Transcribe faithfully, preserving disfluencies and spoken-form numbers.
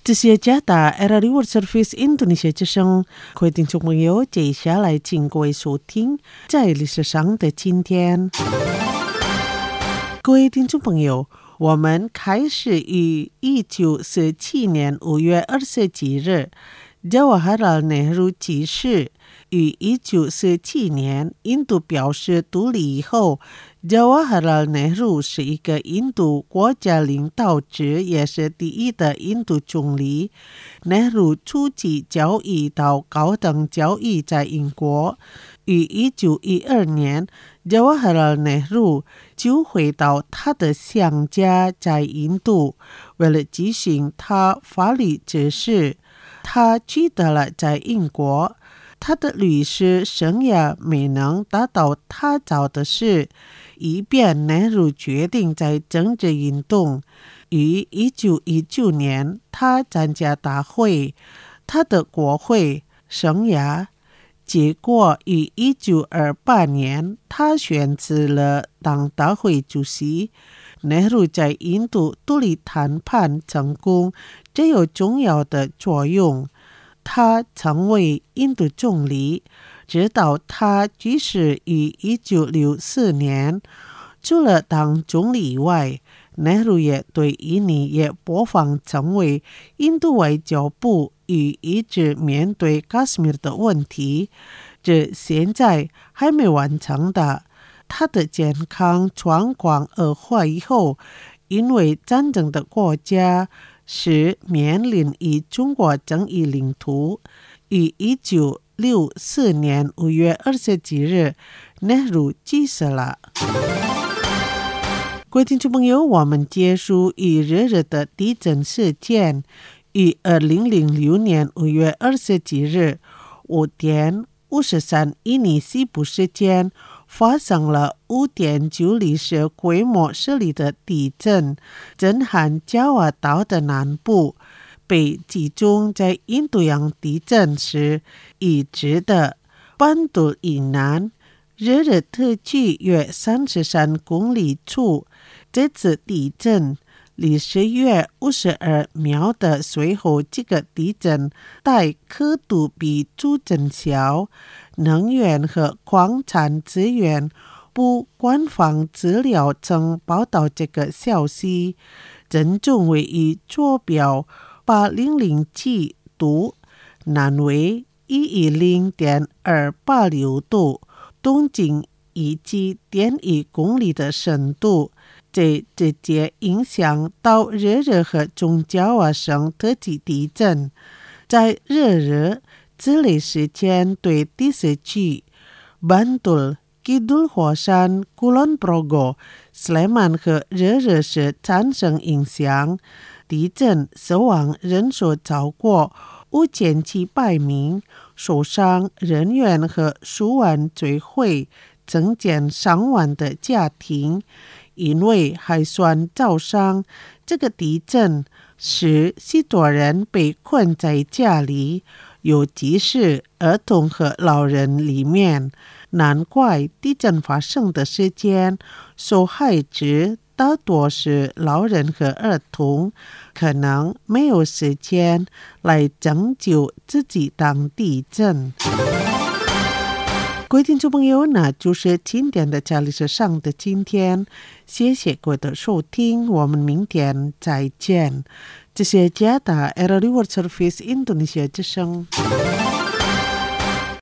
这些加大 Era Reward Service Indonesia 之声，各位听众朋友，接下来请各位收听在历史上的今天。各位听众朋友，我们开始于一九四七年五月二十几日，Jawaharlal Nehru 去世。于一九四七年印度表示独立以后，Jawaharlal Nehru 是一个印度国家领导者，也是第一的印度总理。Nehru 初级教育到高等教育在英国。于一九一二年 Jawaharlal Nehru 就回到他的乡家在印度，为了进行他法律知识，他取得了在英国他的律师生涯没能达到他找的事，以便Nehru决定在政治运动。于一九一九年，他参加大会，他的国会生涯。结果于一九二八年，他选择了当大会主席。Nehru 在印度独立谈判成功，这有重要的作用。他成为印度总理，直到他去世于一九六四年。除了当总理以外，Nehru 也对印尼也播放成为印度外交部与一直面对 Kashmir 的问题，这现在还没完成的。他的健康状况恶化以后，因为战争的国家是面临与中国争议领土。于一九六四年五月二十几日 Nehru 去世了。各位听众朋友，我们结束与日日的地震事件。于二零零六年五月二十几日五点五十三印尼西部时间发生了五点九里氏规模势力的地震，震撼加瓦岛的南部。被集中在印度洋地震时已知的半岛以南，日日特距约三十三公里处。这次地震离十月五十二秒的随后这个地震带刻度比主震小，能源和矿产资源部官方资料曾报道这个消息。震中位于坐标八零零七度，南纬一一零点二八六度，东经一几点一公里的深度。这直接影响到日日和中加瓦省特级地震。在日日这类时间对第四区 Bantul、Kidul 火山、Kulon Progo、Sleman 和日日市产生影响。地震死亡人数超过五千七百名，受伤人员和数万坠毁，增减上万的家庭。因为还算早上，这个地震使许多人被困在家里，尤其是儿童和老人里面。难怪地震发生的时间，受害者大多是老人和儿童，可能没有时间来拯救自己当地震。各位听众朋友，那就是今天的家历史上的今天，谢谢各位的收听，我们明天再见。这是加拿大 Era Reward Service Indonesia 之声。